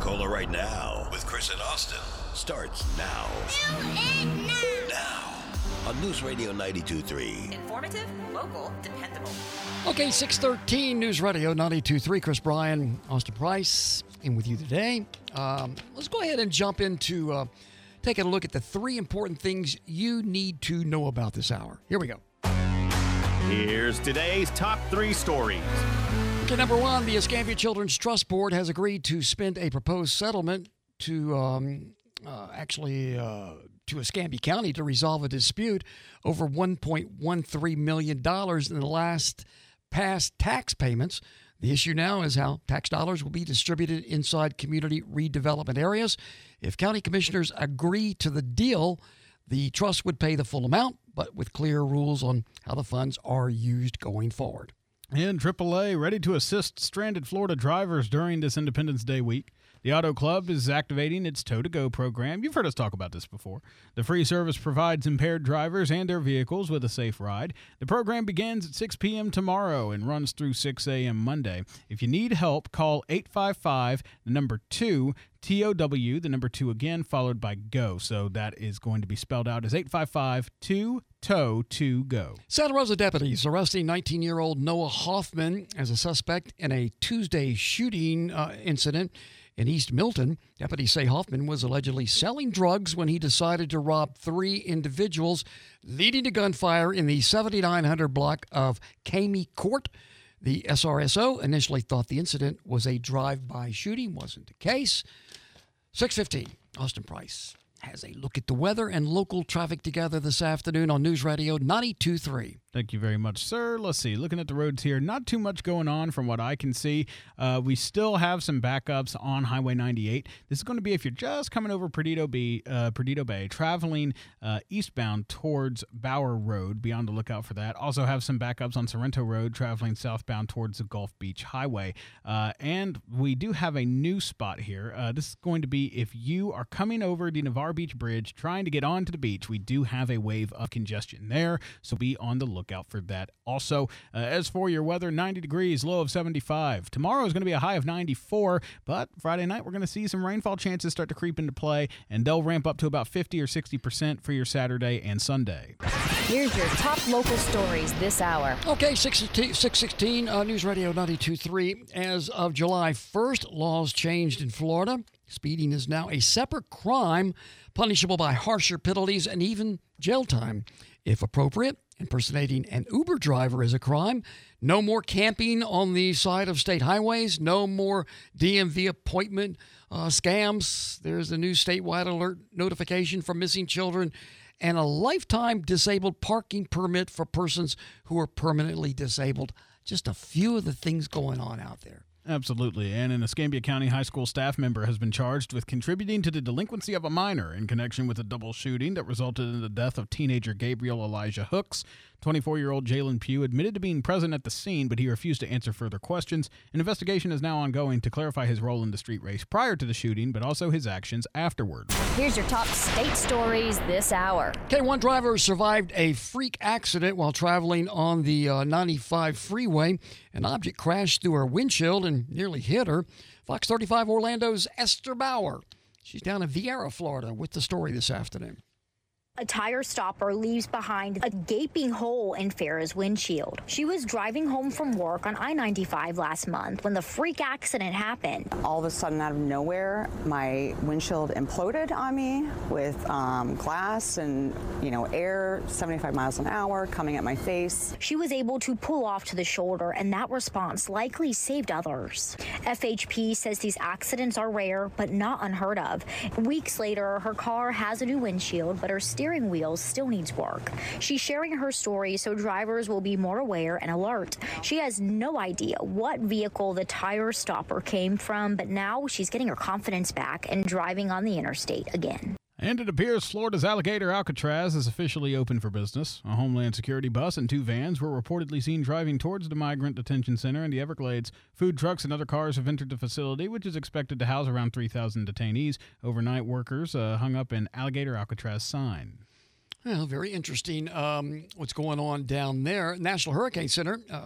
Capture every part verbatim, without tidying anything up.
Coca-Cola right now with Chris and Austin starts now. now. Now. On News Radio ninety-two point three. Informative, local, dependable. Okay, six thirteen News Radio ninety-two point three. Chris Bryan, Austin Price, in with you today. Um, let's go ahead and jump into uh, taking a look at the three important things you need to know about this hour. Here we go. Here's today's top three stories. Okay, number one, the Escambia Children's Trust Board has agreed to spend a proposed settlement to um, uh, actually uh, to Escambia County to resolve a dispute over one point one three million dollars in the last past tax payments. The issue now is how tax dollars will be distributed inside community redevelopment areas. If county commissioners agree to the deal, the trust would pay the full amount, but with clear rules on how the funds are used going forward. And triple A ready to assist stranded Florida drivers during this Independence Day week. The Auto Club is activating its Tow-to-Go program. You've heard us talk about this before. The free service provides impaired drivers and their vehicles with a safe ride. The program begins at six p.m. tomorrow and runs through six a.m. Monday. If you need help, call eight five five, the number two, T O W, the number two again, followed by GO. So that is going to be spelled out as eight five five, two, tow, two, go. Santa Rosa deputies arresting nineteen-year-old Noah Hoffman as a suspect in a Tuesday shooting uh, incident in East Milton. Deputies say Hoffman was allegedly selling drugs when he decided to rob three individuals, leading to gunfire in the seventy-nine hundred block of Kamey Court. The S R S O initially thought the incident was a drive-by shooting. Wasn't the case. six fifteen, Austin Price has a look at the weather and local traffic together this afternoon on News Radio ninety-two point three. Thank you very much, sir. Let's see. Looking at the roads here, not too much going on from what I can see. Uh, we still have some backups on Highway ninety-eight. This is going to be if you're just coming over Perdido Bay, uh, Perdido Bay traveling uh, eastbound towards Bower Road. Be on the lookout for that. Also have some backups on Sorrento Road traveling southbound towards the Gulf Beach Highway. Uh, and we do have a new spot here. Uh, this is going to be if you are coming over the Navarre Beach Bridge trying to get onto the beach. We do have a wave of congestion there, so be on the lookout for that. Also, uh, as for your weather, ninety degrees, low of seventy-five. Tomorrow is going to be a high of ninety-four, but Friday night we're going to see some rainfall chances start to creep into play, and they'll ramp up to about fifty or sixty percent for your Saturday and Sunday. Here's your top local stories this hour. Okay, six sixteen, uh, News Radio ninety-two point three. As of July first, laws changed in Florida. Speeding is now a separate crime, punishable by harsher penalties and even jail time. If appropriate, impersonating an Uber driver is a crime. No more camping on the side of state highways. No more D M V appointment uh, scams. There's a new statewide alert notification for missing children and a lifetime disabled parking permit for persons who are permanently disabled. Just a few of the things going on out there. Absolutely. And an Escambia County High School staff member has been charged with contributing to the delinquency of a minor in connection with a double shooting that resulted in the death of teenager Gabriel Elijah Hooks. twenty-four-year-old Jalen Pugh admitted to being present at the scene, but he refused to answer further questions. An investigation is now ongoing to clarify his role in the street race prior to the shooting, but also his actions afterward. Here's your top state stories this hour. Okay, one driver survived a freak accident while traveling on the uh, ninety-five freeway. An object crashed through her windshield and nearly hit her. Fox thirty-five Orlando's Esther Bauer. She's down in Viera, Florida, with the story this afternoon. A tire stopper leaves behind a gaping hole in Farah's windshield. She was driving home from work on I ninety-five last month when the freak accident happened. All of a sudden, out of nowhere, my windshield imploded on me with um, glass and, you know, air, seventy-five miles an hour coming at my face. She was able to pull off to the shoulder, and that response likely saved others. F H P says these accidents are rare, but not unheard of. Weeks later, her car has a new windshield, but her steering wheel still needs work. She's sharing her story so drivers will be more aware and alert. She has no idea what vehicle the tire stopper came from, but now she's getting her confidence back and driving on the interstate again. And it appears Florida's Alligator Alcatraz is officially open for business. A Homeland Security bus and two vans were reportedly seen driving towards the Migrant Detention Center in the Everglades. Food trucks and other cars have entered the facility, which is expected to house around three thousand detainees. Overnight workers uh, hung up an Alligator Alcatraz sign. Well, very interesting um, what's going on down there. National Hurricane Center uh,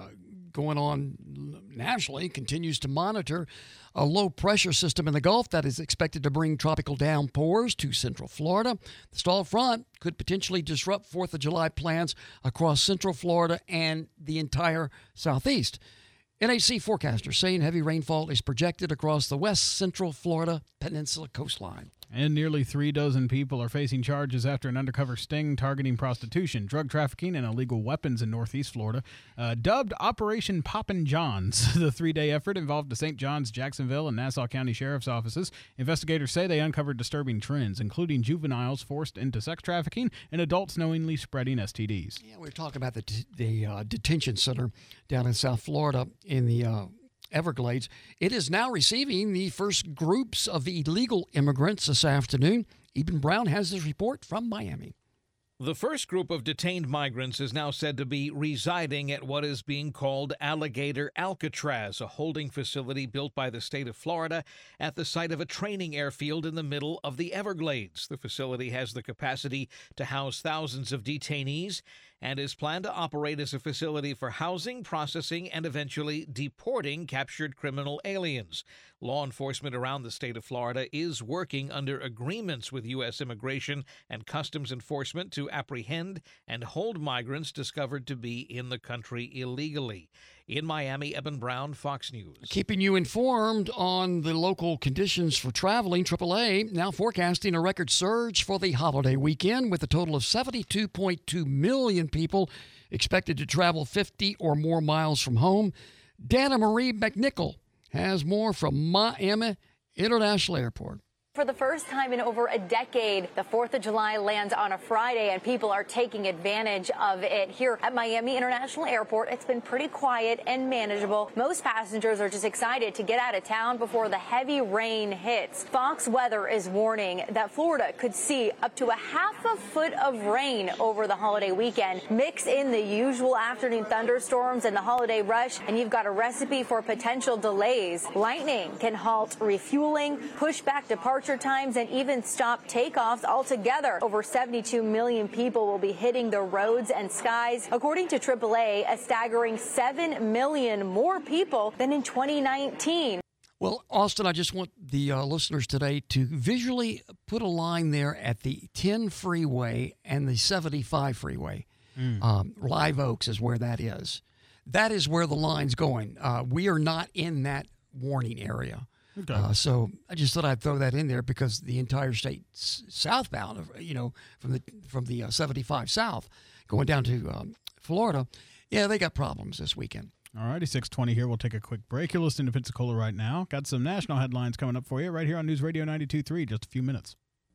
going on nationally continues to monitor a low-pressure system in the Gulf that is expected to bring tropical downpours to central Florida. The stalled front could potentially disrupt fourth of July plans across central Florida and the entire southeast. N H C forecasters saying heavy rainfall is projected across the west central Florida peninsula coastline. And nearly three dozen people are facing charges after an undercover sting targeting prostitution, drug trafficking, and illegal weapons in northeast Florida. Uh, dubbed Operation Poppin' Johns, the three-day effort involved the Saint Johns, Jacksonville, and Nassau County Sheriff's offices. Investigators say they uncovered disturbing trends, including juveniles forced into sex trafficking and adults knowingly spreading S T Ds. Yeah, we were talking about the, the uh, detention center down in South Florida in the uh, Everglades. It is now receiving the first groups of illegal immigrants this afternoon. Eben Brown has this report from Miami. The first group of detained migrants is now said to be residing at what is being called Alligator Alcatraz, a holding facility built by the state of Florida at the site of a training airfield in the middle of the Everglades. The facility has the capacity to house thousands of detainees and is planned to operate as a facility for housing, processing, and eventually deporting captured criminal aliens. Law enforcement around the state of Florida is working under agreements with U S Immigration and Customs Enforcement to apprehend and hold migrants discovered to be in the country illegally. In Miami, Eben Brown, Fox News. Keeping you informed on the local conditions for traveling, triple A now forecasting a record surge for the holiday weekend with a total of seventy-two point two million people expected to travel fifty or more miles from home. Dana Marie McNichol has more from Miami International Airport. For the first time in over a decade, the fourth of July lands on a Friday, and people are taking advantage of it. Here at Miami International Airport, it's been pretty quiet and manageable. Most passengers are just excited to get out of town before the heavy rain hits. Fox Weather is warning that Florida could see up to a half a foot of rain over the holiday weekend. Mix in the usual afternoon thunderstorms and the holiday rush, and you've got a recipe for potential delays. Lightning can halt refueling, push back departure times, and even stop takeoffs altogether. Over seventy-two million people will be hitting the roads and skies. According to triple A, a staggering seven million more people than in twenty nineteen. Well, Austin, I just want the uh, listeners today to visually put a line there at the ten freeway and the seventy-five freeway. Mm. Um, Live Oaks is where that is. That is where the line's going. Uh, we are not in that warning area. Okay. Uh, so I just thought I'd throw that in there because the entire state s- southbound, you know, from the from the uh, seventy-five south going down to um, Florida, yeah, they got problems this weekend. All righty, six twenty here. We'll take a quick break. You're listening to Pensacola right now. Got some national headlines coming up for you right here on News Radio ninety-two point three. Just a few minutes.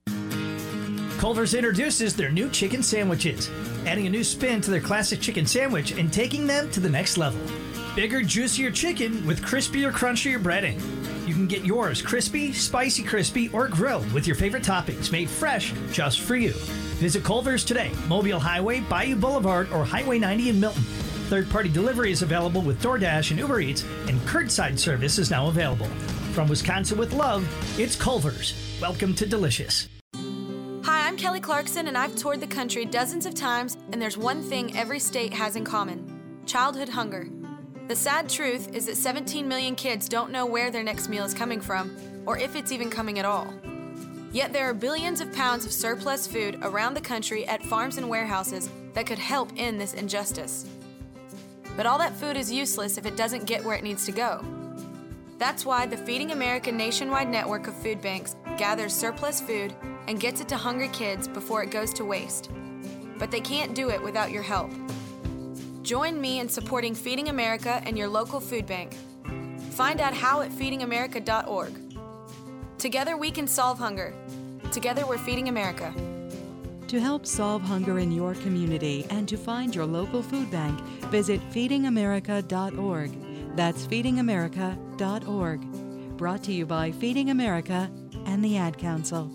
Culver's introduces their new chicken sandwiches, adding a new spin to their classic chicken sandwich and taking them to the next level. Bigger, juicier chicken with crispier, crunchier breading. You can get yours crispy, spicy crispy, or grilled with your favorite toppings made fresh just for you. Visit Culver's today, Mobile Highway, Bayou Boulevard, or Highway ninety in Milton. Third-party delivery is available with DoorDash and Uber Eats, and curbside service is now available. From Wisconsin with love, it's Culver's. Welcome to Delicious. Hi, I'm Kelly Clarkson, and I've toured the country dozens of times, and there's one thing every state has in common: childhood hunger. The sad truth is that seventeen million kids don't know where their next meal is coming from, or if it's even coming at all. Yet there are billions of pounds of surplus food around the country at farms and warehouses that could help end this injustice. But all that food is useless if it doesn't get where it needs to go. That's why the Feeding America nationwide network of food banks gathers surplus food and gets it to hungry kids before it goes to waste. But they can't do it without your help. Join me in supporting Feeding America and your local food bank. Find out how at feeding america dot org. Together we can solve hunger. Together we're Feeding America. To help solve hunger in your community and to find your local food bank, visit feeding america dot org. That's feeding america dot org. Brought to you by Feeding America and the Ad Council.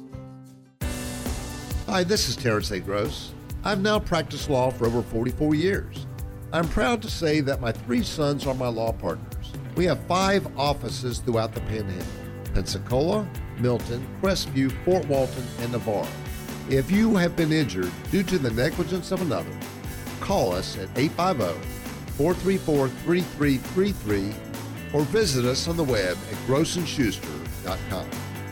Hi, this is Terrence A. Gross. I've now practiced law for over forty-four years. I'm proud to say that my three sons are my law partners. We have five offices throughout the Panhandle: Pensacola, Milton, Crestview, Fort Walton, and Navarro. If you have been injured due to the negligence of another, call us at eight five zero, four three four, three three three three or visit us on the web at gross and schuster dot com.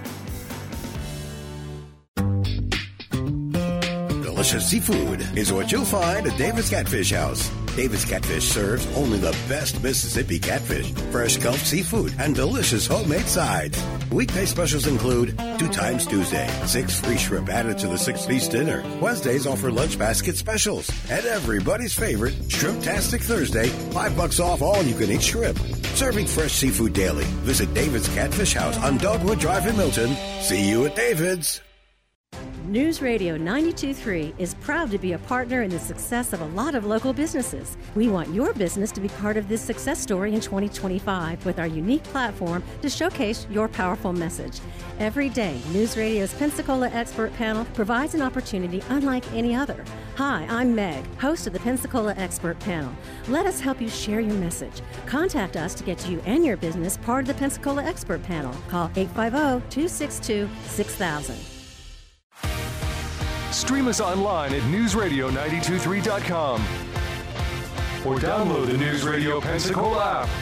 Delicious seafood is what you'll find at David's Catfish House. David's Catfish serves only the best Mississippi catfish, fresh sculpted seafood, and delicious homemade sides. Weekday specials include two times Tuesday, six free shrimp added to the six-piece dinner. Wednesdays offer lunch basket specials. And everybody's favorite, Shrimp-tastic Thursday, five bucks off all you-can-eat shrimp. Serving fresh seafood daily. Visit David's Catfish House on Dogwood Drive in Milton. See you at David's. News Radio ninety-two point three is proud to be a partner in the success of a lot of local businesses. We want your business to be part of this success story in twenty twenty-five with our unique platform to showcase your powerful message. Every day, News Radio's Pensacola Expert Panel provides an opportunity unlike any other. Hi, I'm Meg, host of the Pensacola Expert Panel. Let us help you share your message. Contact us to get you and your business part of the Pensacola Expert Panel. Call eight five zero, two six two, six thousand. Stream us online at news radio nine two three dot com or download the News Radio Pensacola app.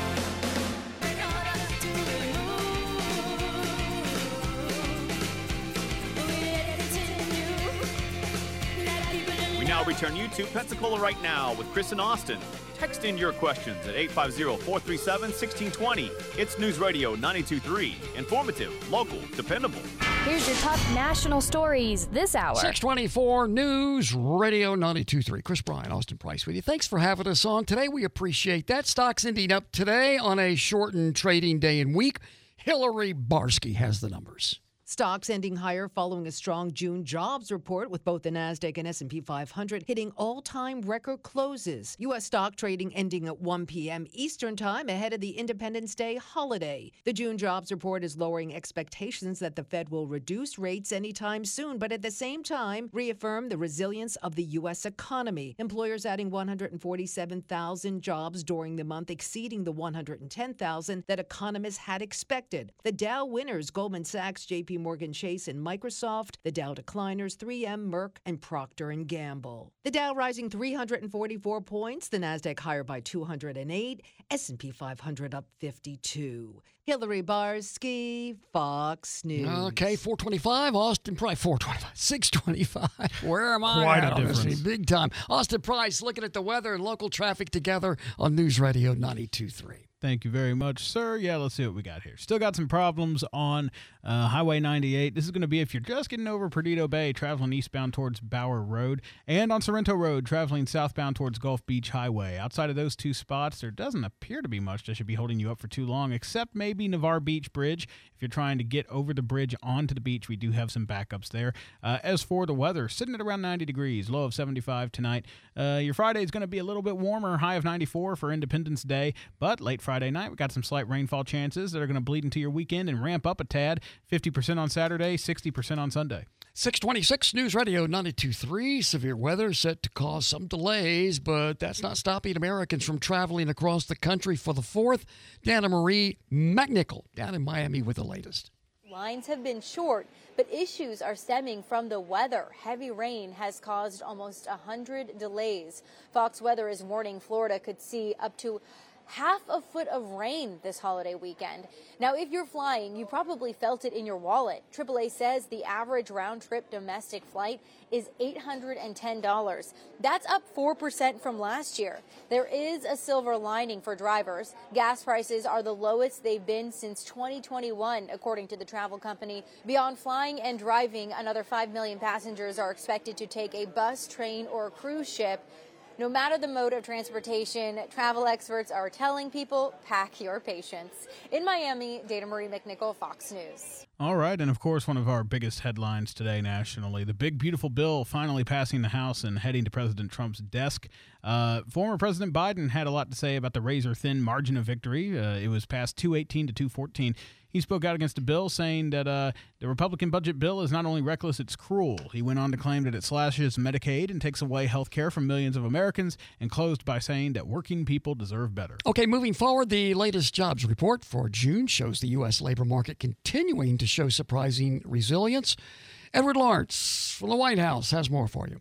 We now return you to Pensacola Right Now with Chris and Austin. Text in your questions at eight five zero, four three seven, one six two zero. It's News Radio ninety-two point three. Informative, local, dependable. Here's your top national stories this hour. six twenty-four News Radio ninety-two point three. Chris Bryan, Austin Price with you. Thanks for having us on today. We appreciate that. Stocks ending up today on a shortened trading day and week. Hillary Barsky has the numbers. Stocks ending higher following a strong June jobs report, with both the NASDAQ and S and P five hundred hitting all-time record closes. U S stock trading ending at one p.m. Eastern Time ahead of the Independence Day holiday. The June jobs report is lowering expectations that the Fed will reduce rates anytime soon, but at the same time reaffirm the resilience of the U S economy. Employers adding one hundred forty-seven thousand jobs during the month, exceeding the one hundred ten thousand that economists had expected. The Dow winners, Goldman Sachs, J P Morgan Chase, and Microsoft. The Dow decliners, three M, Merck, and Procter and Gamble. The Dow rising three hundred forty-four points, the NASDAQ higher by two hundred eight, S and P five hundred up fifty-two. Hillary Barsky, Fox News. Okay, four twenty-five, Austin Price, four twenty-five, six twenty-five. Where am I? Quite at? a difference. Big time. Austin Price looking at the weather and local traffic together on News Radio ninety-two point three. Thank you very much, sir. Yeah, let's see what we got here. Still got some problems on uh, Highway ninety-eight. This is going to be if you're just getting over Perdido Bay, traveling eastbound towards Bower Road, and on Sorrento Road, traveling southbound towards Gulf Beach Highway. Outside of those two spots, there doesn't appear to be much that should be holding you up for too long, except maybe Navarre Beach Bridge. If you're trying to get over the bridge onto the beach, we do have some backups there. Uh, as for the weather, sitting at around ninety degrees, low of seventy-five tonight. Uh, your Friday is going to be a little bit warmer, high of ninety-four for Independence Day, but late Friday night, we got some slight rainfall chances that are going to bleed into your weekend and ramp up a tad. fifty percent on Saturday, sixty percent on Sunday. six twenty-six News Radio ninety-two point three. Severe weather set to cause some delays, but that's not stopping Americans from traveling across the country for the fourth. Dana Marie McNichol down in Miami with the latest. Lines have been short, but issues are stemming from the weather. Heavy rain has caused almost one hundred delays. Fox Weather is warning Florida could see up to half a foot of rain this holiday weekend. Now, if you're flying, you probably felt it in your wallet. triple A says the average round-trip domestic flight is eight hundred ten dollars. That's up four percent from last year. There is a silver lining for drivers. Gas prices are the lowest they've been since twenty twenty-one, according to the travel company. Beyond flying and driving, another five million passengers are expected to take a bus, train, or cruise ship. No matter the mode of transportation, travel experts are telling people, pack your patience. In Miami, Dana Marie McNichol, Fox News. All right, and of course, one of our biggest headlines today nationally, the big, beautiful bill finally passing the House and heading to President Trump's desk. Uh, former President Biden had a lot to say about the razor-thin margin of victory. Uh, it was passed two eighteen to two fourteen. He spoke out against the bill, saying that uh, the Republican budget bill is not only reckless, it's cruel. He went on to claim that it slashes Medicaid and takes away health care from millions of Americans, and closed by saying that working people deserve better. Okay, moving forward, the latest jobs report for June shows the U S labor market continuing to show surprising resilience. Edward Lawrence from the White House has more for you.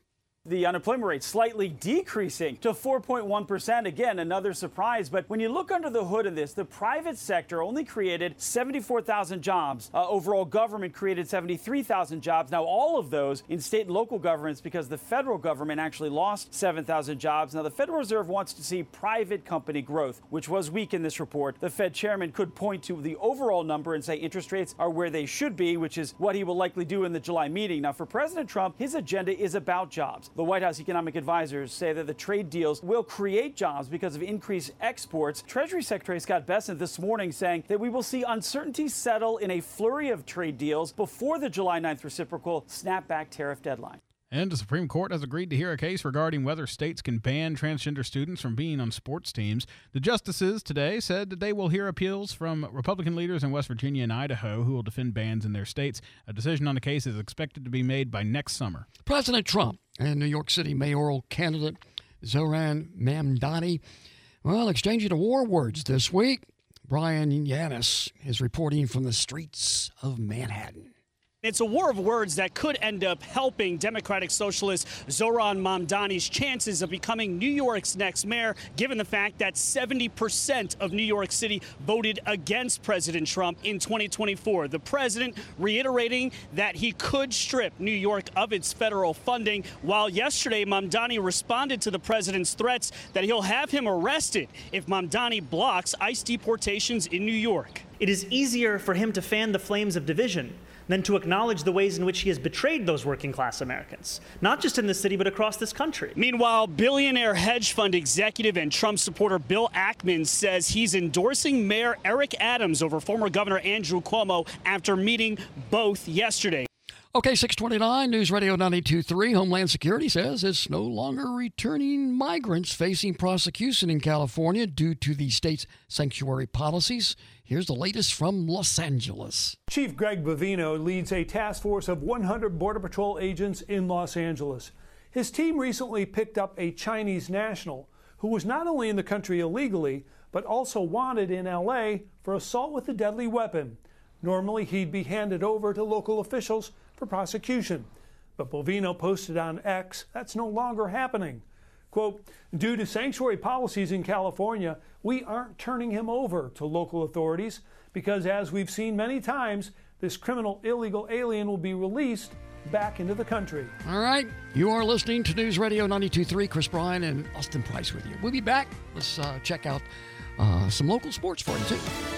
The unemployment rate slightly decreasing to four point one percent. Again, another surprise. But when you look under the hood of this, the private sector only created seventy-four thousand jobs. Uh, overall, government created seventy-three thousand jobs. Now, all of those in state and local governments, because the federal government actually lost seven thousand jobs. Now, the Federal Reserve wants to see private company growth, which was weak in this report. The Fed chairman could point to the overall number and say interest rates are where they should be, which is what he will likely do in the July meeting. Now, for President Trump, his agenda is about jobs. The White House economic advisors say that the trade deals will create jobs because of increased exports. Treasury Secretary Scott Bessent this morning saying that we will see uncertainty settle in a flurry of trade deals before the July ninth reciprocal snapback tariff deadline. And the Supreme Court has agreed to hear a case regarding whether states can ban transgender students from being on sports teams. The justices today said that they will hear appeals from Republican leaders in West Virginia and Idaho who will defend bans in their states. A decision on the case is expected to be made by next summer. President Trump and New York City mayoral candidate Zohran Mamdani, well, exchanging war words this week. Brian Yanis is reporting from the streets of Manhattan. It's a war of words that could end up helping Democratic Socialist Zohran Mamdani's chances of becoming New York's next mayor, given the fact that seventy percent of New York City voted against President Trump in twenty twenty-four. The president reiterating that he could strip New York of its federal funding, while yesterday Mamdani responded to the president's threats that he'll have him arrested if Mamdani blocks ICE deportations in New York. It is easier for him to fan the flames of division than to acknowledge the ways in which he has betrayed those working-class Americans, not just in this city, but across this country. Meanwhile, billionaire hedge fund executive and Trump supporter Bill Ackman says he's endorsing Mayor Eric Adams over former Governor Andrew Cuomo after meeting both yesterday. Okay, six twenty-nine, News Radio ninety-two point three. Homeland Security says it's no longer returning migrants facing prosecution in California due to the state's sanctuary policies. Here's the latest from Los Angeles. Chief Greg Bovino leads a task force of one hundred Border Patrol agents in Los Angeles. His team recently picked up a Chinese national who was not only in the country illegally, but also wanted in L A for assault with a deadly weapon. Normally, he'd be handed over to local officials for prosecution. But Bovino posted on X, that's no longer happening. Quote, due to sanctuary policies in California, we aren't turning him over to local authorities because, as we've seen many times, this criminal illegal alien will be released back into the country. All right, you are listening to News Radio ninety-two point three. Chris Bryan and Austin Price with you. We'll be back. Let's uh, check out uh, some local sports for you, too.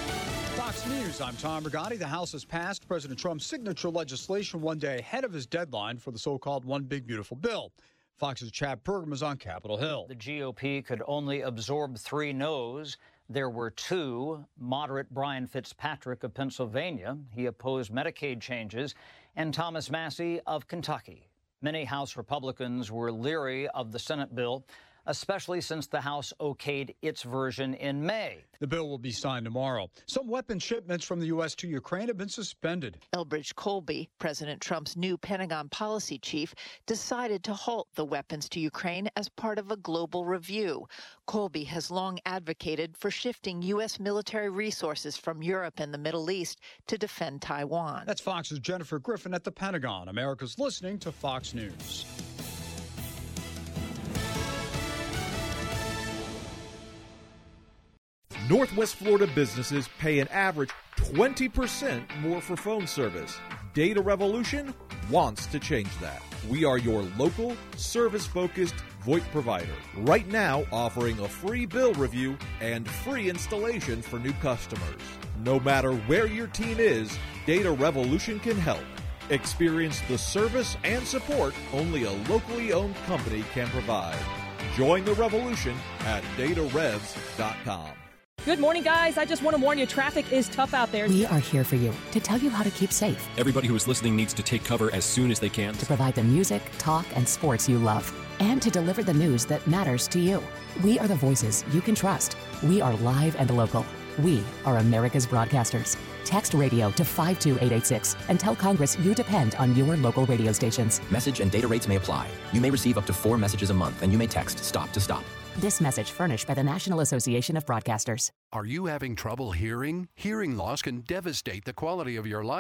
Fox News, I'm Tom Rigotti. The House has passed President Trump's signature legislation one day ahead of his deadline for the so-called One Big Beautiful Bill. Fox's Chad Pergam is on Capitol Hill. The G O P could only absorb three no's. There were two. Moderate Brian Fitzpatrick of Pennsylvania, he opposed Medicaid changes, and Thomas Massie of Kentucky. Many House Republicans were leery of the Senate bill, especially since the House okayed its version in May. The bill will be signed tomorrow. Some weapon shipments from the U S to Ukraine have been suspended. Elbridge Colby, President Trump's new Pentagon policy chief, decided to halt the weapons to Ukraine as part of a global review. Colby has long advocated for shifting U S military resources from Europe and the Middle East to defend Taiwan. That's Fox's Jennifer Griffin at the Pentagon. America's listening to Fox News. Northwest Florida businesses pay an average twenty percent more for phone service. Data Revolution wants to change that. We are your local, service-focused VoIP provider. Right now, offering a free bill review and free installation for new customers. No matter where your team is, Data Revolution can help. Experience the service and support only a locally owned company can provide. Join the revolution at data revs dot com. Good morning, guys. I just want to warn you, traffic is tough out there. We are here for you to tell you how to keep safe. Everybody who is listening needs to take cover as soon as they can. To provide the music, talk, and sports you love. And to deliver the news that matters to you. We are the voices you can trust. We are live and local. We are America's broadcasters. Text radio to five two eight eight six and tell Congress you depend on your local radio stations. Message and data rates may apply. You may receive up to four messages a month, and you may text STOP to STOP. This message furnished by the National Association of Broadcasters. Are you having trouble hearing? Hearing loss can devastate the quality of your life.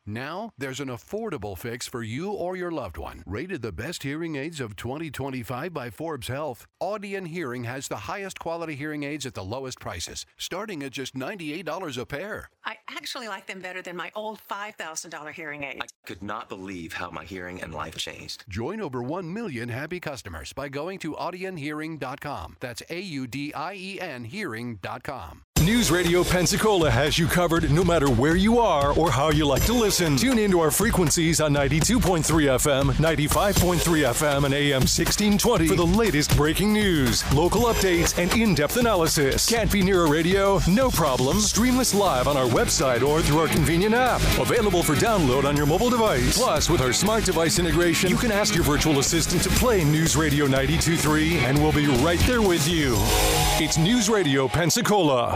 Now, there's an affordable fix for you or your loved one. Rated the best hearing aids of twenty twenty-five by Forbes Health, Audien Hearing has the highest quality hearing aids at the lowest prices, starting at just ninety-eight dollars a pair. I actually like them better than my old five thousand dollars hearing aids. I could not believe how my hearing and life changed. Join over one million happy customers by going to audien hearing dot com. That's A U D I E N hearing dot com. News Radio Pensacola has you covered no matter where you are or how you like to listen. Tune into our frequencies on ninety-two point three F M, ninety-five point three F M, and A M sixteen twenty for the latest breaking news, local updates, and in-depth analysis. Can't be near a radio? No problem. Stream us live on our website or through our convenient app. Available for download on your mobile device. Plus, with our smart device integration, you can ask your virtual assistant to play News Radio ninety-two point three, and we'll be right there with you. It's News Radio Pensacola.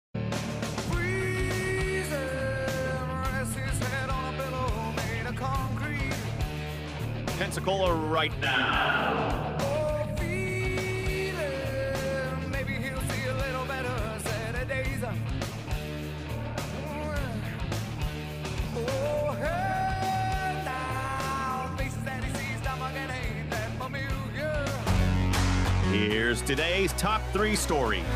Pensacola right now. Oh, feeling, maybe he'll see a little better Saturdays. Oh, hey, now, faces that he sees, now again ain't that familiar. Here's today's top three stories.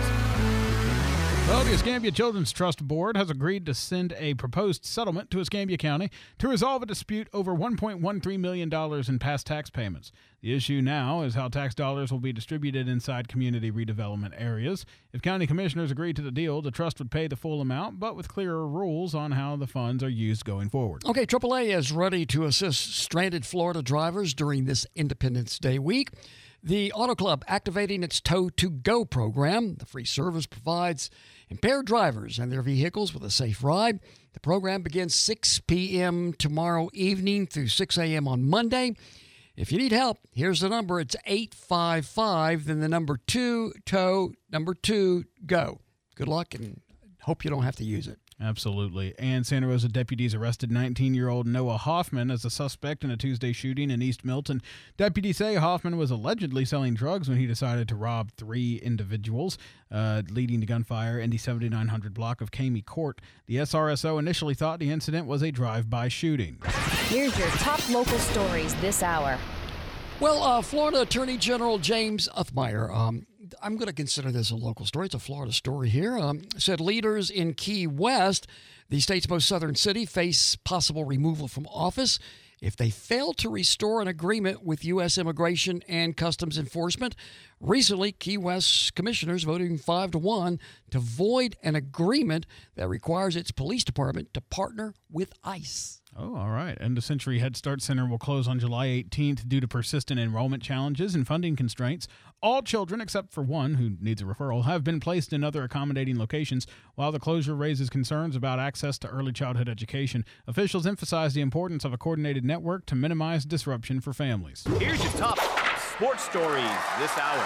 Well, the Escambia Children's Trust Board has agreed to send a proposed settlement to Escambia County to resolve a dispute over one point one three million dollars in past tax payments. The issue now is how tax dollars will be distributed inside community redevelopment areas. If county commissioners agree to the deal, the trust would pay the full amount, but with clearer rules on how the funds are used going forward. Okay, triple A is ready to assist stranded Florida drivers during this Independence Day week. The Auto Club activating its Tow to Go program. The free service provides impaired drivers and their vehicles with a safe ride. The program begins six p.m. tomorrow evening through six a.m. on Monday. If you need help, here's the number. It's eight five five, then the number two, tow, number two, go. Good luck, and hope you don't have to use it. Absolutely. And Santa Rosa deputies arrested nineteen-year-old Noah Hoffman as a suspect in a Tuesday shooting in East Milton. Deputies say Hoffman was allegedly selling drugs when he decided to rob three individuals, uh, leading to gunfire in the seventy-nine hundred block of Kamey Court. The S R S O initially thought the incident was a drive-by shooting. Here's your top local stories this hour. Well, uh, Florida Attorney General James Uthmeyer, um, I'm going to consider this a local story. It's a Florida story here. Um, said leaders in Key West, the state's most southern city, face possible removal from office if they fail to restore an agreement with U S Immigration and Customs Enforcement. Recently, Key West commissioners voting five to one to void an agreement that requires its police department to partner with ICE. Oh, all right. And the Century Head Start Center will close on July eighteenth due to persistent enrollment challenges and funding constraints. All children, except for one who needs a referral, have been placed in other accommodating locations. While the closure raises concerns about access to early childhood education, officials emphasize the importance of a coordinated network to minimize disruption for families. Here's your top sports stories this hour.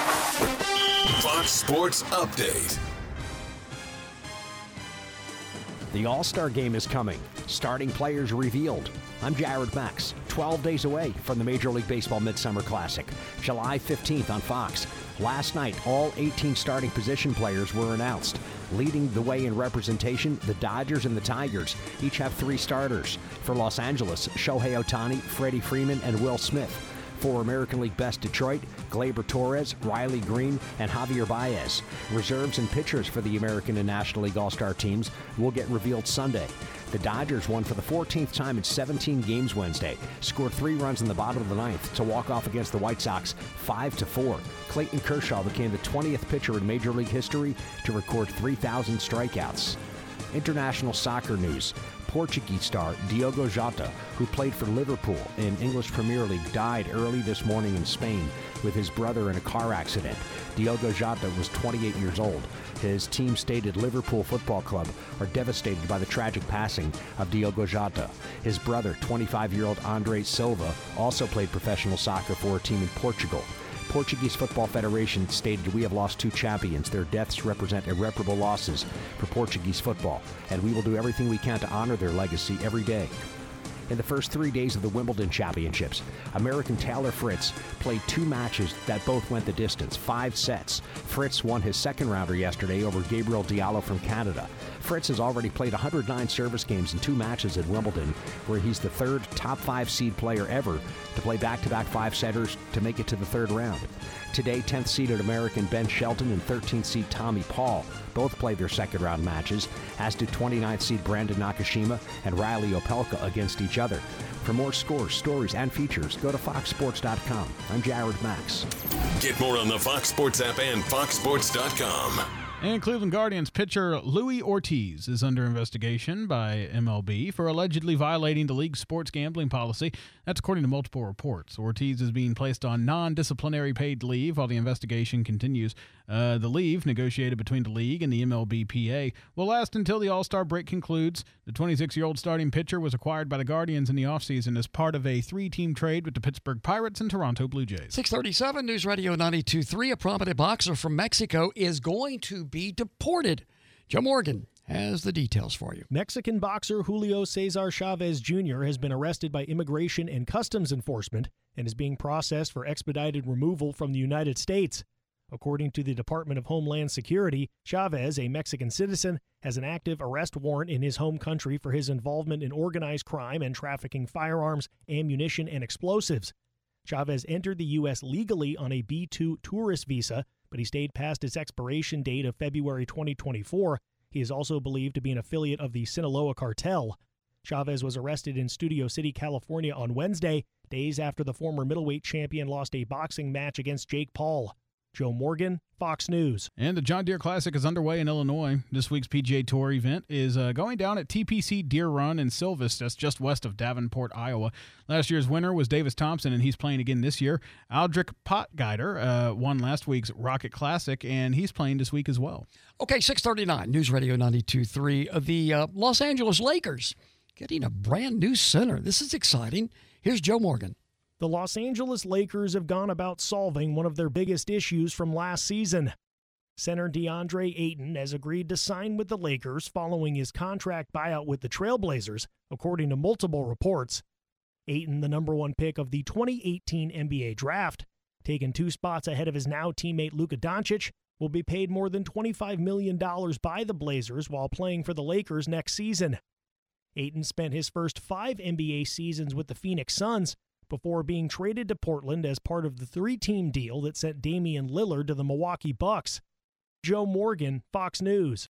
Fox Sports Update. The All-Star Game is coming. Starting players revealed. I'm Jared Max. twelve days away from the Major League Baseball Midsummer Classic. July fifteenth on Fox. Last night, all eighteen starting position players were announced. Leading the way in representation, the Dodgers and the Tigers each have three starters. For Los Angeles, Shohei Ohtani, Freddie Freeman, and Will Smith. For American League Best Detroit, Gleyber Torres, Riley Green, and Javier Baez. Reserves and pitchers for the American and National League All-Star teams will get revealed Sunday. The Dodgers won for the fourteenth time in seventeen games Wednesday, scored three runs in the bottom of the ninth to walk off against the White Sox five to four. Clayton Kershaw became the twentieth pitcher in Major League history to record three thousand strikeouts. International soccer news. Portuguese star Diogo Jota, who played for Liverpool in English Premier League, died early this morning in Spain with his brother in a car accident. Diogo Jota was twenty-eight years old. His team stated Liverpool Football Club are devastated by the tragic passing of Diogo Jota. His brother, twenty-five-year-old Andre Silva, also played professional soccer for a team in Portugal. Portuguese Football Federation stated, "We have lost two champions. Their deaths represent irreparable losses for Portuguese football, and we will do everything we can to honor their legacy every day." In the first three days of the Wimbledon Championships, American Taylor Fritz played two matches that both went the distance, five sets. Fritz won his second rounder yesterday over Gabriel Diallo from Canada. Fritz has already played one hundred nine service games in two matches at Wimbledon, where he's the third top five seed player ever to play back-to-back five-setters to make it to the third round. Today, tenth seeded American Ben Shelton and thirteenth seed Tommy Paul both played their second-round matches, as did twenty-ninth seed Brandon Nakashima and Riley Opelka against each other. For more scores, stories, and features, go to fox sports dot com. I'm Jared Max. Get more on the Fox Sports app and fox sports dot com. And Cleveland Guardians pitcher Louis Ortiz is under investigation by M L B for allegedly violating the league's sports gambling policy. That's according to multiple reports. Ortiz is being placed on non-disciplinary paid leave while the investigation continues. Uh, the leave, negotiated between the league and the M L B P A, will last until the All-Star break concludes. The twenty-six-year-old starting pitcher was acquired by the Guardians in the offseason as part of a three-team trade with the Pittsburgh Pirates and Toronto Blue Jays. six thirty-seven News Radio ninety-two point three. A prominent boxer from Mexico is going to be deported. Joe Morgan has the details for you. Mexican boxer Julio Cesar Chavez Junior has been arrested by Immigration and Customs Enforcement and is being processed for expedited removal from the United States. According to the Department of Homeland Security, Chavez, a Mexican citizen, has an active arrest warrant in his home country for his involvement in organized crime and trafficking firearms, ammunition, and explosives. Chavez entered the U S legally on a B two tourist visa, but he stayed past its expiration date of February twenty twenty-four. He is also believed to be an affiliate of the Sinaloa cartel. Chavez was arrested in Studio City, California on Wednesday, days after the former middleweight champion lost a boxing match against Jake Paul. Joe Morgan, Fox News. And the John Deere Classic is underway in Illinois. This week's P G A Tour event is uh, going down at T P C Deer Run in Silvis. That's just west of Davenport, Iowa. Last year's winner was Davis Thompson, and he's playing again this year. Aldrich Potgeider uh, won last week's Rocket Classic, and he's playing this week as well. Okay, six thirty-nine News Radio ninety-two point three. The uh, Los Angeles Lakers getting a brand new center. This is exciting. Here's Joe Morgan. The Los Angeles Lakers have gone about solving one of their biggest issues from last season. Center DeAndre Ayton has agreed to sign with the Lakers following his contract buyout with the Trailblazers, according to multiple reports. Ayton, the number one pick of the twenty eighteen N B A draft, taken two spots ahead of his now teammate Luka Doncic, will be paid more than twenty-five million dollars by the Blazers while playing for the Lakers next season. Ayton spent his first five N B A seasons with the Phoenix Suns before being traded to Portland as part of the three-team deal that sent Damian Lillard to the Milwaukee Bucks. Joe Morgan, Fox News.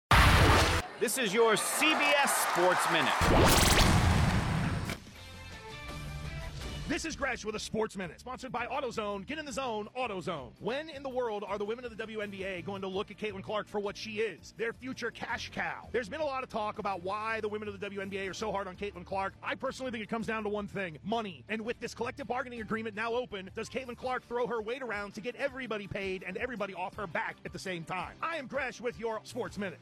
This is your C B S Sports Minute. This is Gresh with a Sports Minute, sponsored by AutoZone. Get in the zone, AutoZone. When in the world are the women of the W N B A going to look at Caitlin Clark for what she is, their future cash cow? There's been a lot of talk about why the women of the W N B A are so hard on Caitlin Clark. I personally think it comes down to one thing, money. And with this collective bargaining agreement now open, does Caitlin Clark throw her weight around to get everybody paid and everybody off her back at the same time? I am Gresh with your Sports Minute.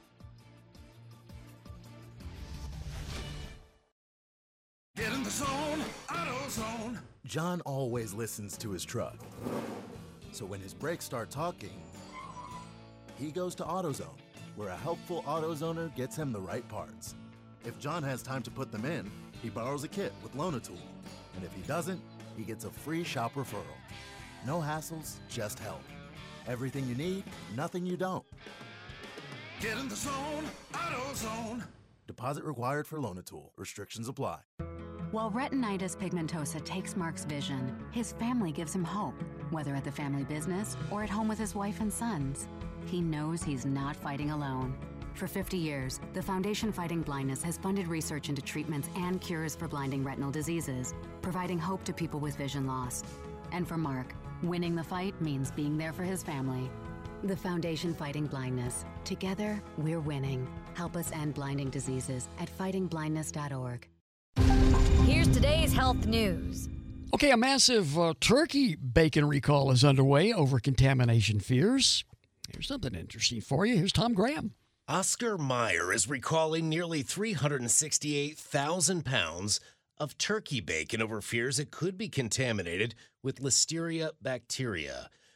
Get in the zone, AutoZone. John always listens to his truck. So when his brakes start talking, he goes to AutoZone, where a helpful AutoZoner gets him the right parts. If John has time to put them in, he borrows a kit with Loan-A-Tool. And if he doesn't, he gets a free shop referral. No hassles, just help. Everything you need, nothing you don't. Get in the zone, AutoZone. Deposit required for Loan-A-Tool. Restrictions apply. While retinitis pigmentosa takes Mark's vision, his family gives him hope, whether at the family business or at home with his wife and sons. He knows he's not fighting alone. For fifty years, the Foundation Fighting Blindness has funded research into treatments and cures for blinding retinal diseases, providing hope to people with vision loss. And for Mark, winning the fight means being there for his family. The Foundation Fighting Blindness. Together, we're winning. Help us end blinding diseases at fighting blindness dot org. Here's today's health news. Okay, a massive uh, turkey bacon recall is underway over contamination fears. Here's something interesting for you. Here's Tom Graham. Oscar Mayer is recalling nearly three hundred sixty-eight thousand pounds of turkey bacon over fears it could be contaminated with Listeria bacteria.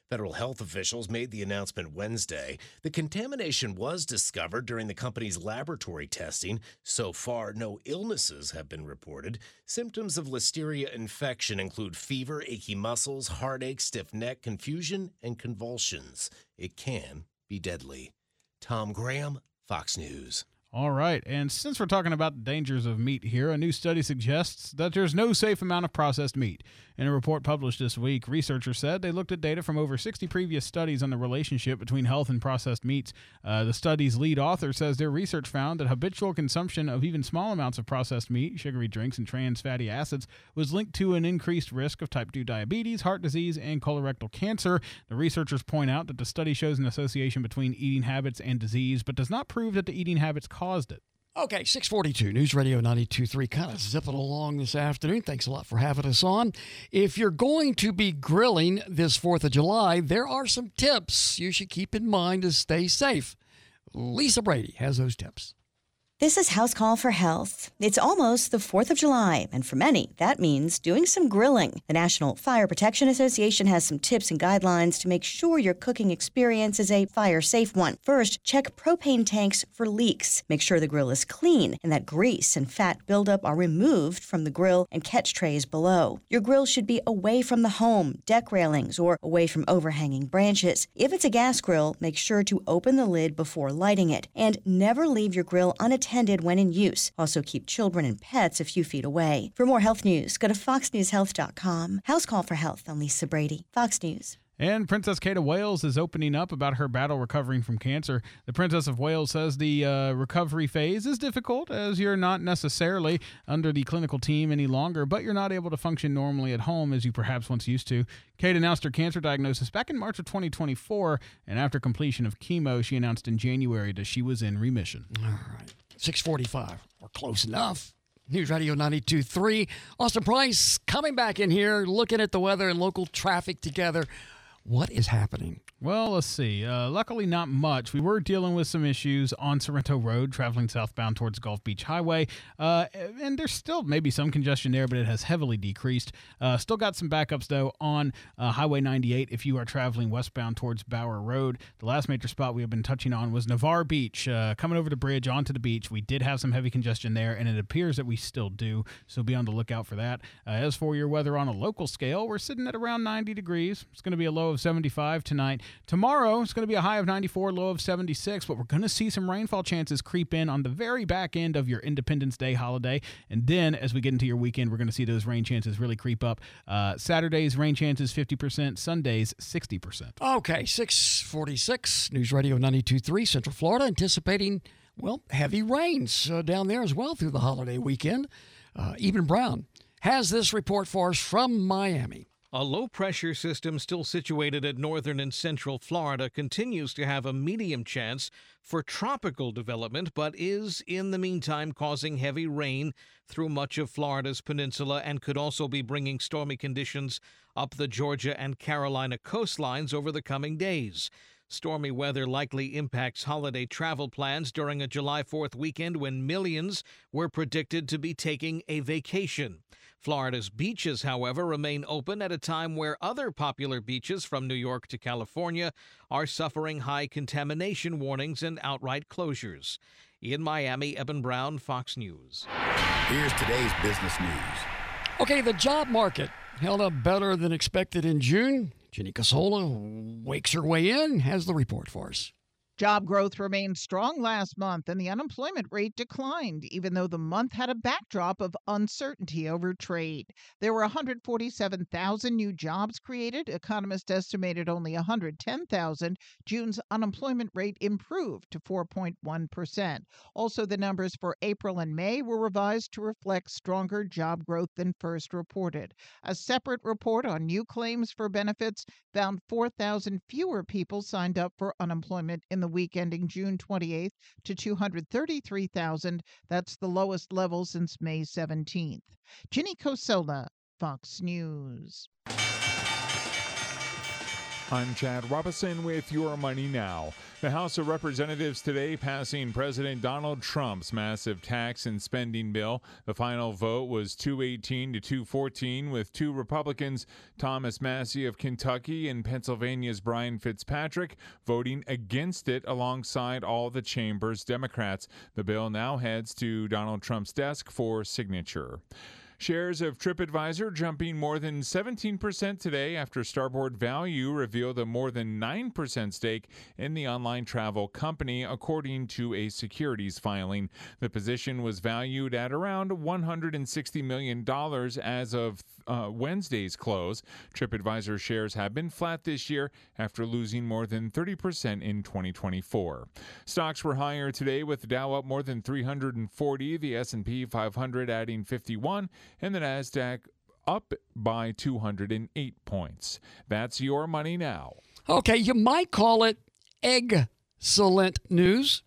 Federal health officials made the announcement Wednesday. The contamination was discovered during the company's laboratory testing. So far, no illnesses have been reported. Symptoms of listeria infection include fever, achy muscles, heartache, stiff neck, confusion, and convulsions. It can be deadly. Tom Graham, Fox News. All right, and since we're talking about the dangers of meat here, a new study suggests that there's no safe amount of processed meat. In a report published this week, researchers said they looked at data from over sixty previous studies on the relationship between health and processed meats. Uh, the study's lead author says their research found that habitual consumption of even small amounts of processed meat, sugary drinks, and trans fatty acids was linked to an increased risk of type two diabetes, heart disease, and colorectal cancer. The researchers point out that the study shows an association between eating habits and disease, but does not prove that the eating habits caused it. Okay, six forty-two, News Radio ninety-two point three, kind of zipping along this afternoon. Thanks a lot for having us on. If you're going to be grilling this fourth of July, there are some tips you should keep in mind to stay safe. Lisa Brady has those tips. This is House Call for Health. It's almost the fourth of July, and for many, that means doing some grilling. The National Fire Protection Association has some tips and guidelines to make sure your cooking experience is a fire-safe one. First, check propane tanks for leaks. Make sure the grill is clean and that grease and fat buildup are removed from the grill and catch trays below. Your grill should be away from the home, deck railings, or away from overhanging branches. If it's a gas grill, make sure to open the lid before lighting it, and never leave your grill unattended when in use. Also keep children and pets a few feet away. For more health news, go to fox news health dot com. House Call for Health. I'm Lisa Brady, Fox News. And Princess Kate of Wales is opening up about her battle recovering from cancer. The Princess of Wales says the uh, recovery phase is difficult as you're not necessarily under the clinical team any longer, but you're not able to function normally at home as you perhaps once used to. Kate announced her cancer diagnosis back in March of twenty twenty-four, and after completion of chemo, she announced in January that she was in remission. All right. six forty-five, or close enough. News Radio ninety-two point three. Austin Price coming back in here, looking at the weather and local traffic together. What is happening? Well, let's see. Uh, luckily, not much. We were dealing with some issues on Sorrento Road, traveling southbound towards Gulf Beach Highway. Uh, and there's still maybe some congestion there, but it has heavily decreased. Uh, still got some backups, though, on uh, Highway ninety-eight if you are traveling westbound towards Bower Road. The last major spot we have been touching on was Navarre Beach. Uh, coming over the bridge onto the beach, we did have some heavy congestion there, and it appears that we still do, so be on the lookout for that. Uh, as for your weather on a local scale, we're sitting at around ninety degrees. It's going to be a low of seventy-five tonight. Tomorrow, it's going to be a high of ninety-four, low of seventy-six, but we're going to see some rainfall chances creep in on the very back end of your Independence Day holiday. And then as we get into your weekend, we're going to see those rain chances really creep up. Uh, Saturday's rain chances fifty percent, Sunday's sixty percent. Okay, six forty-six, News Radio ninety-two point three, Central Florida, anticipating, well, heavy rains uh, down there as well through the holiday weekend. Uh, Eben Brown has this report for us from Miami. A low-pressure system still situated at northern and central Florida continues to have a medium chance for tropical development, but is, in the meantime, causing heavy rain through much of Florida's peninsula and could also be bringing stormy conditions up the Georgia and Carolina coastlines over the coming days. Stormy weather likely impacts holiday travel plans during a July fourth weekend when millions were predicted to be taking a vacation. Florida's beaches, however, remain open at a time where other popular beaches from New York to California are suffering high contamination warnings and outright closures. In Miami, Eben Brown, Fox News. Here's today's business news. Okay, the job market held up better than expected in June. Jenny Casola wakes her way in, has the report for us. Job growth remained strong last month, and the unemployment rate declined, even though the month had a backdrop of uncertainty over trade. There were one hundred forty-seven thousand new jobs created. Economists estimated only one hundred ten thousand. June's unemployment rate improved to four point one percent. Also, the numbers for April and May were revised to reflect stronger job growth than first reported. A separate report on new claims for benefits found four thousand fewer people signed up for unemployment in the week ending June twenty-eighth to two hundred thirty-three thousand. That's the lowest level since May seventeenth. Ginny Cosola, Fox News. I'm Chad Robinson with Your Money Now. The House of Representatives today passing President Donald Trump's massive tax and spending bill. The final vote was two eighteen to two fourteen, with two Republicans, Thomas Massie of Kentucky and Pennsylvania's Brian Fitzpatrick, voting against it alongside all the chamber's Democrats. The bill now heads to Donald Trump's desk for signature. Shares of TripAdvisor jumping more than seventeen percent today after Starboard Value revealed a more than nine percent stake in the online travel company, according to a securities filing. The position was valued at around one hundred sixty million dollars as of uh, Wednesday's close. TripAdvisor shares have been flat this year after losing more than thirty percent in twenty twenty-four. Stocks were higher today, with the Dow up more than three hundred forty, the S and P five hundred adding fifty-one, and the NASDAQ up by two hundred eight points. That's Your Money Now. Okay, you might call it excellent news.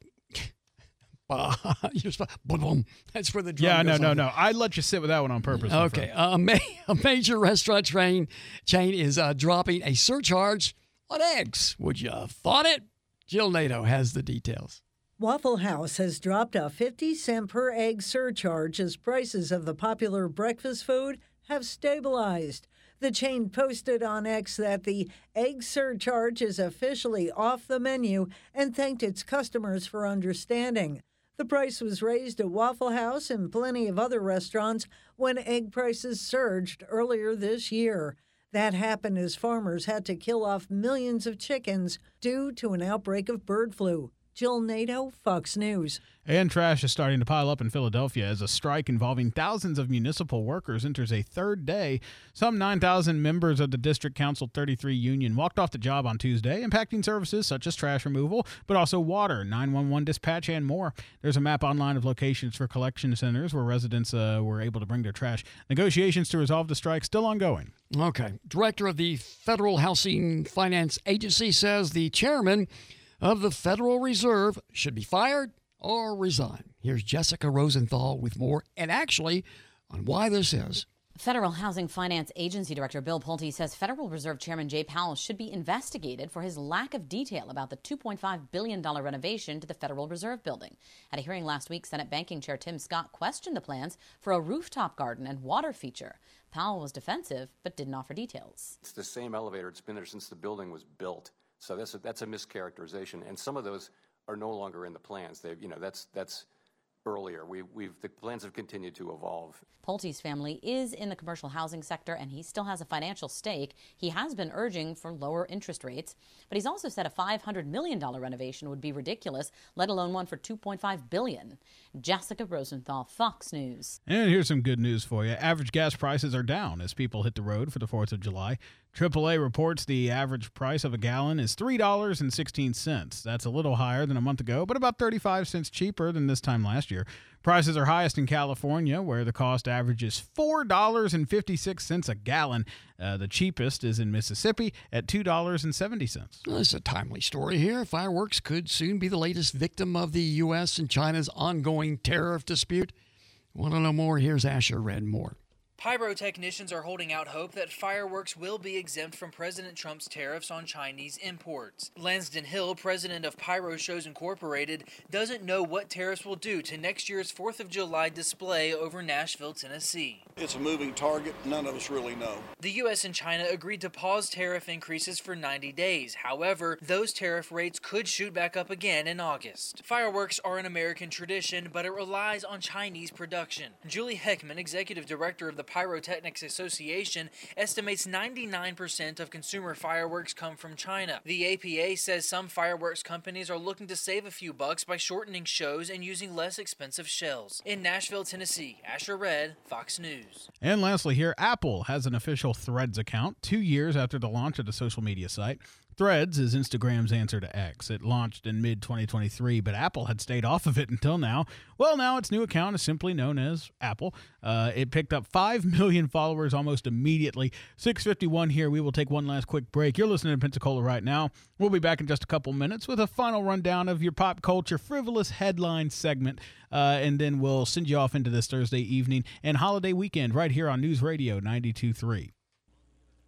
That's for the drum. Yeah, no, goes no, on. no. I let you sit with that one on purpose. my Okay, friend. uh, a, ma- a major restaurant chain chain is uh, dropping a surcharge on eggs. Would you have thought it? Jill Nato has the details. Waffle House has dropped a fifty cent per egg surcharge as prices of the popular breakfast food have stabilized. The chain posted on X that the egg surcharge is officially off the menu and thanked its customers for understanding. The price was raised at Waffle House and plenty of other restaurants when egg prices surged earlier this year. That happened as farmers had to kill off millions of chickens due to an outbreak of bird flu. Jill Nato, Fox News. And trash is starting to pile up in Philadelphia as a strike involving thousands of municipal workers enters a third day. Some nine thousand members of the District Council thirty-three union walked off the job on Tuesday, impacting services such as trash removal, but also water, nine one one dispatch, and more. There's a map online of locations for collection centers where residents uh, were able to bring their trash. Negotiations to resolve the strike still ongoing. Okay. Director of the Federal Housing Finance Agency says the chairman of the Federal Reserve should be fired or resign. Here's Jessica Rosenthal with more, and actually on why this is. Federal Housing Finance Agency Director Bill Pulte says Federal Reserve Chairman Jay Powell should be investigated for his lack of detail about the two point five billion dollars renovation to the Federal Reserve Building. At a hearing last week, Senate Banking Chair Tim Scott questioned the plans for a rooftop garden and water feature. Powell was defensive, but didn't offer details. It's the same elevator. It's been there since the building was built. So that's a, that's a mischaracterization, and some of those are no longer in the plans. They, you know, that's that's earlier. We, we've the plans have continued to evolve. Pulte's family is in the commercial housing sector, and he still has a financial stake. He has been urging for lower interest rates, but he's also said a five hundred million dollars renovation would be ridiculous, let alone one for two point five billion dollars. Jessica Rosenthal, Fox News. And here's some good news for you. Average gas prices are down as people hit the road for the fourth of July. triple A reports the average price of a gallon is three dollars and sixteen cents. That's a little higher than a month ago, but about thirty-five cents cheaper than this time last year. Prices are highest in California, where the cost averages four dollars and fifty-six cents a gallon. Uh, the cheapest is in Mississippi at two dollars and seventy cents. Well, this is a timely story here. Fireworks could soon be the latest victim of the U S and China's ongoing tariff dispute. Want to know more? Here's Asher Red Moore. Pyrotechnicians are holding out hope that fireworks will be exempt from President Trump's tariffs on Chinese imports. Lansden Hill, president of Pyro Shows Incorporated, doesn't know what tariffs will do to next year's fourth of July display over Nashville, Tennessee. It's a moving target. None of us really know. The U S and China agreed to pause tariff increases for ninety days. However, those tariff rates could shoot back up again in August. Fireworks are an American tradition, but it relies on Chinese production. Julie Heckman, executive director of the Pyrotechnics Association, estimates ninety-nine percent of consumer fireworks come from China. The A P A says some fireworks companies are looking to save a few bucks by shortening shows and using less expensive shells. In Nashville, Tennessee, Asher Red, Fox News. And lastly here, Apple has an official Threads account two years after the launch of the social media site. Threads is Instagram's answer to X. It launched in mid twenty twenty-three, but Apple had stayed off of it until now. Well, now its new account is simply known as Apple. Uh, it picked up five million followers almost immediately. six fifty-one here. We will take one last quick break. You're listening to Pensacola right now. We'll be back in just a couple minutes with a final rundown of your pop culture frivolous headline segment, uh, and then we'll send you off into this Thursday evening and holiday weekend right here on News Radio ninety-two point three.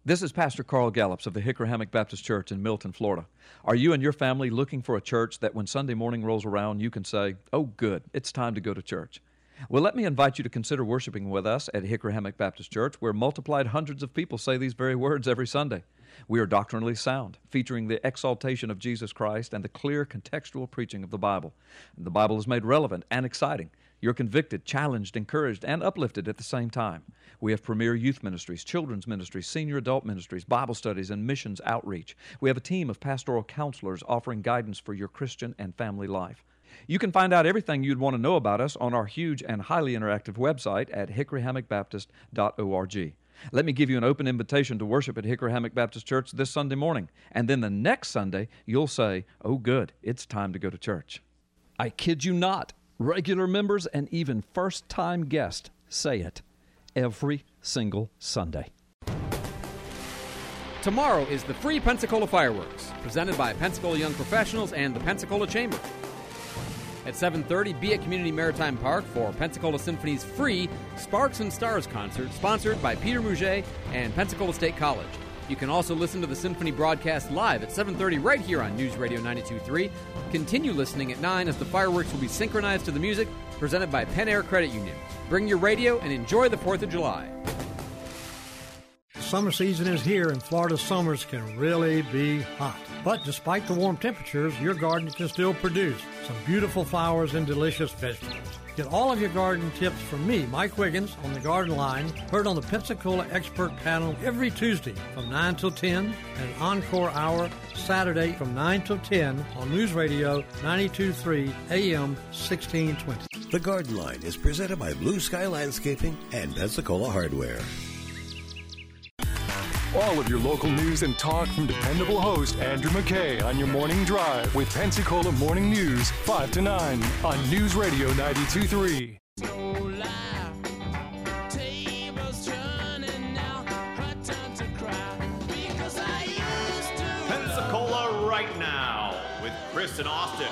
This is Pastor Carl Gallups of the Hickory Hammock Baptist Church in Milton, Florida. Are you and your family looking for a church that when Sunday morning rolls around, you can say, oh, good, it's time to go to church? Well, let me invite you to consider worshiping with us at Hickory Hammock Baptist Church, where multiplied hundreds of people say these very words every Sunday. We are doctrinally sound, featuring the exaltation of Jesus Christ and the clear contextual preaching of the Bible. The Bible is made relevant and exciting. You're convicted, challenged, encouraged, and uplifted at the same time. We have premier youth ministries, children's ministries, senior adult ministries, Bible studies, and missions outreach. We have a team of pastoral counselors offering guidance for your Christian and family life. You can find out everything you'd want to know about us on our huge and highly interactive website at hickory hammock baptist dot org. Let me give you an open invitation to worship at Hickory Hammock Baptist Church this Sunday morning, and then the next Sunday you'll say, oh good, it's time to go to church. I kid you not. Regular members and even first-time guests say it every single Sunday. Tomorrow is the free Pensacola Fireworks, presented by Pensacola Young Professionals and the Pensacola Chamber. At seven thirty, be at Community Maritime Park for Pensacola Symphony's free Sparks and Stars concert, sponsored by Peter Mouget and Pensacola State College. You can also listen to the Symphony broadcast live at seven thirty right here on News Radio ninety-two point three. Continue listening at nine as the fireworks will be synchronized to the music presented by Penn Air Credit Union. Bring your radio and enjoy the fourth of July. Summer season is here, and Florida's summers can really be hot. But despite the warm temperatures, your garden can still produce some beautiful flowers and delicious vegetables. Get all of your garden tips from me, Mike Wiggins, on the Garden Line, heard on the Pensacola Expert Panel every Tuesday from nine till ten, and an encore hour Saturday from nine till ten on News Radio ninety-two point three A M sixteen twenty. The Garden Line is presented by Blue Sky Landscaping and Pensacola Hardware. All of your local news and talk from dependable host Andrew McKay on your morning drive with Pensacola Morning News, five to nine on News Radio ninety-two point three. Pensacola right now with Chris and Austin.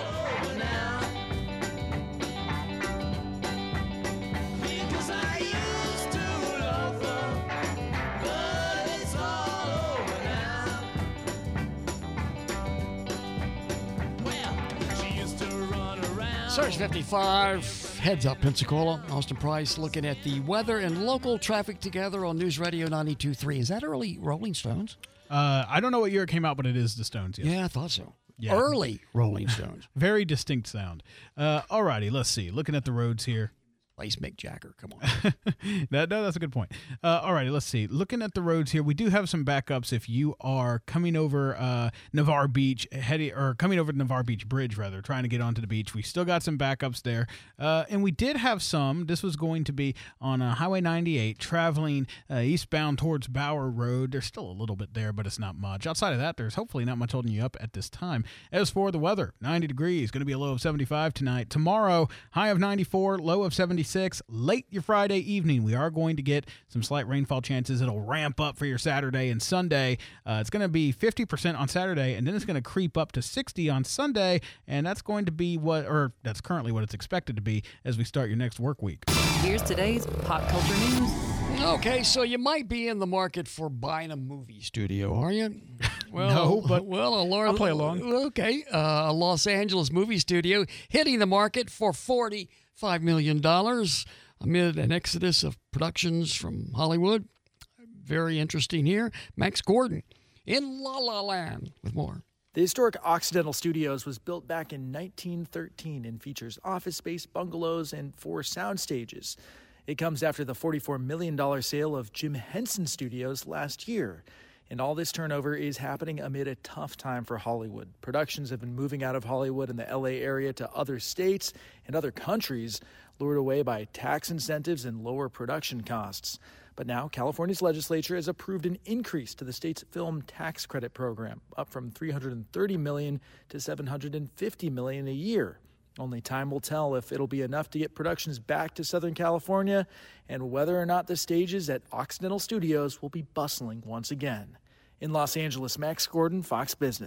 Surge fifty-five, heads up Pensacola. Austin Price looking at the weather and local traffic together on News Radio ninety-two point three. Is that early Rolling Stones? Uh, I don't know what year it came out, but it is the Stones, yes. Yeah, I thought so. Yeah. Early Rolling Stones. Very distinct sound. Uh, alrighty, let's see. Looking at the roads here. Place Mick Jagger, come on. that, no, that's a good point. Uh, all righty, let's see. Looking at the roads here, we do have some backups if you are coming over uh, Navarre Beach, heading or coming over to Navarre Beach Bridge, rather, trying to get onto the beach. We still got some backups there. Uh, and we did have some. This was going to be on uh, Highway ninety-eight, traveling uh, eastbound towards Bower Road. There's still a little bit there, but it's not much. Outside of that, there's hopefully not much holding you up at this time. As for the weather, ninety degrees, going to be a low of seventy-five tonight. Tomorrow, high of ninety-four, low of seventy-six. Late your Friday evening, we are going to get some slight rainfall chances. It'll ramp up for your Saturday and Sunday. Uh, it's going to be fifty percent on Saturday, and then it's going to creep up to sixty on Sunday, and that's going to be what, or that's currently what it's expected to be as we start your next work week. Here's today's pop culture news. Okay, so you might be in the market for buying a movie studio, are you? Well, no, but well, a Laura, I'll play along. Okay, uh, a Los Angeles movie studio hitting the market for forty-five million dollars amid an exodus of productions from Hollywood. Very interesting here. Max Gordon in La La Land with more. The historic Occidental Studios was built back in nineteen thirteen and features office space, bungalows, and four sound stages. It comes after the forty-four million dollars sale of Jim Henson Studios last year. And all this turnover is happening amid a tough time for Hollywood. Productions have been moving out of Hollywood and the L A area to other states and other countries, lured away by tax incentives and lower production costs. But now California's legislature has approved an increase to the state's film tax credit program, up from three hundred thirty million dollars to seven hundred fifty million dollars a year. Only time will tell if it'll be enough to get productions back to Southern California and whether or not the stages at Occidental Studios will be bustling once again. In Los Angeles, Max Gordon, Fox Business.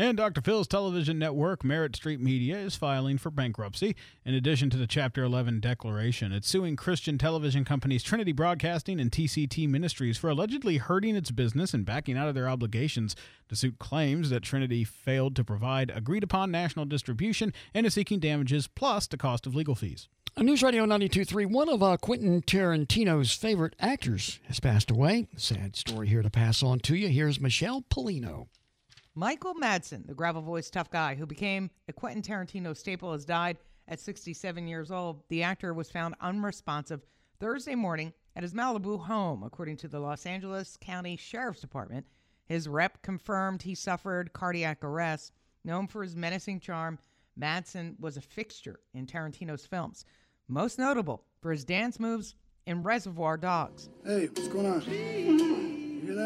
And Doctor Phil's television network, Merit Street Media, is filing for bankruptcy. In addition to the Chapter eleven declaration, it's suing Christian television companies Trinity Broadcasting and T C T Ministries for allegedly hurting its business and backing out of their obligations. The suit claims that Trinity failed to provide agreed-upon national distribution and is seeking damages plus the cost of legal fees. On News Radio ninety-two point three, one of uh, Quentin Tarantino's favorite actors has passed away. Sad story here to pass on to you. Here's Michelle Polino. Michael Madsen, the gravel-voiced tough guy who became a Quentin Tarantino staple, has died at sixty-seven years old. The actor was found unresponsive Thursday morning at his Malibu home, according to the Los Angeles County Sheriff's Department. His rep confirmed he suffered cardiac arrest. Known for his menacing charm, Madsen was a fixture in Tarantino's films, most notable for his dance moves in Reservoir Dogs. Hey, what's going on? You hear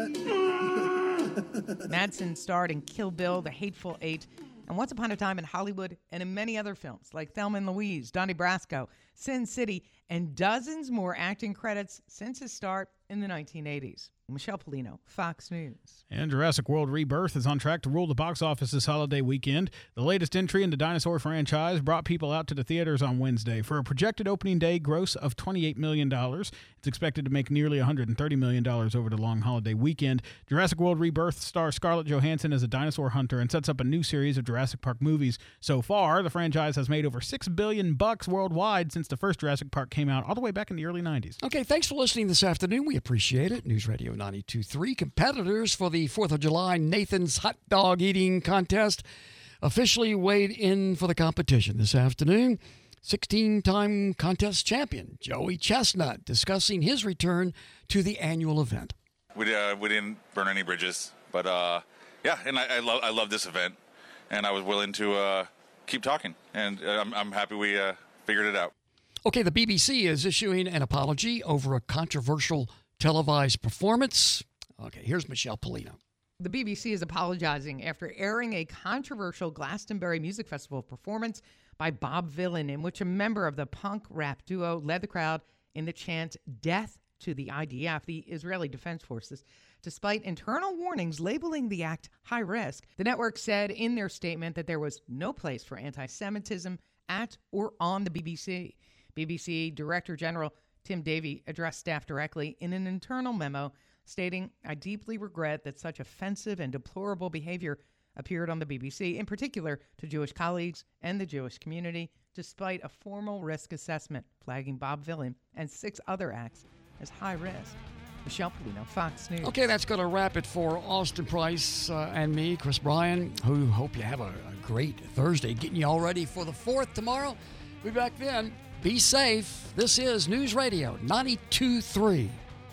that? Madsen starred in Kill Bill, The Hateful Eight, and Once Upon a Time in Hollywood, and in many other films like Thelma and Louise, Donnie Brasco, Sin City, and dozens more acting credits since his start in the nineteen eighties. Michelle Polino, Fox News. And Jurassic World Rebirth is on track to rule the box office this holiday weekend. The latest entry in the dinosaur franchise brought people out to the theaters on Wednesday for a projected opening day gross of twenty-eight million dollars. It's expected to make nearly one hundred thirty million dollars over the long holiday weekend. Jurassic World Rebirth stars Scarlett Johansson as a dinosaur hunter and sets up a new series of Jurassic Park movies. So far, the franchise has made over six billion dollars bucks worldwide since the first Jurassic Park came out all the way back in the early nineties. Okay, thanks for listening this afternoon. We appreciate it. News Radio ninety-two point three. Competitors for the fourth of July Nathan's Hot Dog Eating Contest officially weighed in for the competition this afternoon. sixteen-time contest champion Joey Chestnut discussing his return to the annual event. We, uh, we didn't burn any bridges, but uh, yeah, and I, I love I love this event, and I was willing to uh, keep talking, and uh, I'm, I'm happy we uh, figured it out. Okay, the B B C is issuing an apology over a controversial televised performance. Okay, here's Michelle Polino. The B B C is apologizing after airing a controversial Glastonbury Music Festival performance by Bob Vylan, in which a member of the punk rap duo led the crowd in the chant, "Death to the I D F," the Israeli Defense Forces. Despite internal warnings labeling the act high risk, the network said in their statement that there was no place for anti-Semitism at or on the B B C. B B C Director General Tim Davie addressed staff directly in an internal memo stating, "I deeply regret that such offensive and deplorable behavior appeared on the B B C, in particular to Jewish colleagues and the Jewish community, despite a formal risk assessment flagging Bob Vylan and six other acts as high risk." Michelle Polino, Fox News. Okay, that's going to wrap it for Austin Price uh, and me, Chris Bryan, who hope you have a, a great Thursday, getting you all ready for the fourth tomorrow. We'll be back then. Be safe. This is News Radio ninety-two point three.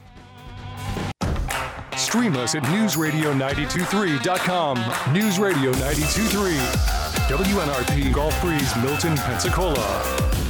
Stream us at news radio nine two three dot com. News Radio ninety-two point three. W N R P Gulf Breeze, Milton, Pensacola.